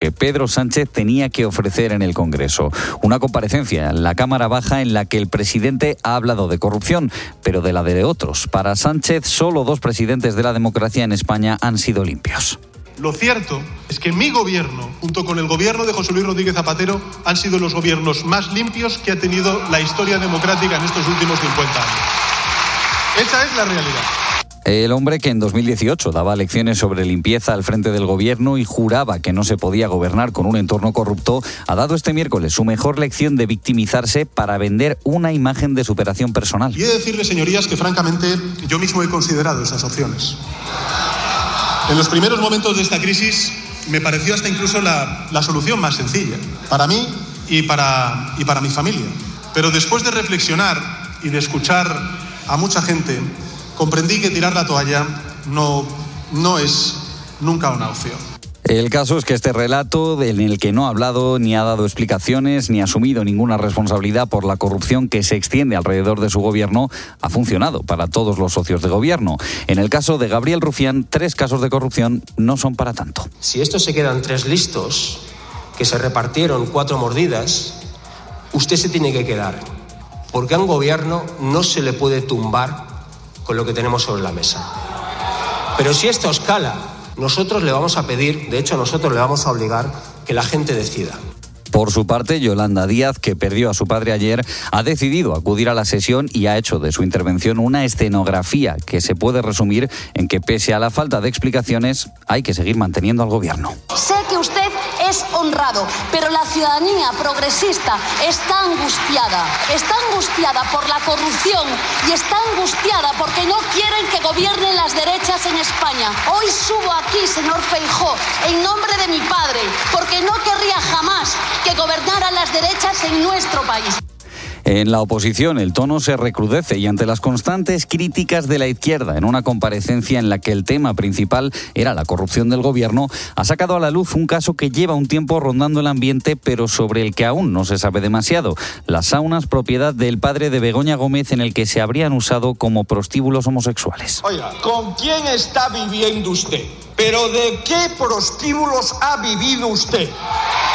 que Pedro Sánchez tenía que ofrecer en el Congreso. Una comparecencia en la Cámara Baja en la que el presidente ha hablado de corrupción, pero de la de otros. Para Sánchez, solo 2 presidentes de la democracia en España han sido limpios. Lo cierto es que mi gobierno, junto con el gobierno de José Luis Rodríguez Zapatero, han sido los gobiernos más limpios que ha tenido la historia democrática en estos últimos 50 años. Esa es la realidad. El hombre que en 2018 daba lecciones sobre limpieza al frente del gobierno y juraba que no se podía gobernar con un entorno corrupto, ha dado este miércoles su mejor lección de victimizarse para vender una imagen de superación personal. Y he de decirles, señorías, que francamente yo mismo he considerado esas opciones. En los primeros momentos de esta crisis me pareció hasta incluso la solución más sencilla, para mí y para mi familia. Pero después de reflexionar y de escuchar a mucha gente, comprendí que tirar la toalla no es nunca una opción. El caso es que este relato, en el que no ha hablado ni ha dado explicaciones ni ha asumido ninguna responsabilidad por la corrupción que se extiende alrededor de su gobierno, ha funcionado para todos los socios de gobierno. En el caso de Gabriel Rufián, 3 casos de corrupción no son para tanto. Si estos se quedan 3 listos, que se repartieron 4 mordidas, usted se tiene que quedar. Porque a un gobierno no se le puede tumbar con lo que tenemos sobre la mesa. Pero si esto escala, nosotros le vamos a pedir, de hecho nosotros le vamos a obligar que la gente decida. Por su parte, Yolanda Díaz, que perdió a su padre ayer, ha decidido acudir a la sesión y ha hecho de su intervención una escenografía que se puede resumir en que, pese a la falta de explicaciones, hay que seguir manteniendo al gobierno. Sé que usted es honrado, pero la ciudadanía progresista está angustiada por la corrupción y está angustiada porque no quieren que gobiernen las derechas en España. Hoy subo aquí, señor Feijóo, en nombre de mi padre, porque no querría jamás que gobernaran las derechas en nuestro país. En la oposición el tono se recrudece y ante las constantes críticas de la izquierda en una comparecencia en la que el tema principal era la corrupción del gobierno, ha sacado a la luz un caso que lleva un tiempo rondando el ambiente pero sobre el que aún no se sabe demasiado. Las saunas, propiedad del padre de Begoña Gómez, en el que se habrían usado como prostíbulos homosexuales. Oiga, ¿con quién está viviendo usted? ¿Pero de qué prostíbulos ha vivido usted?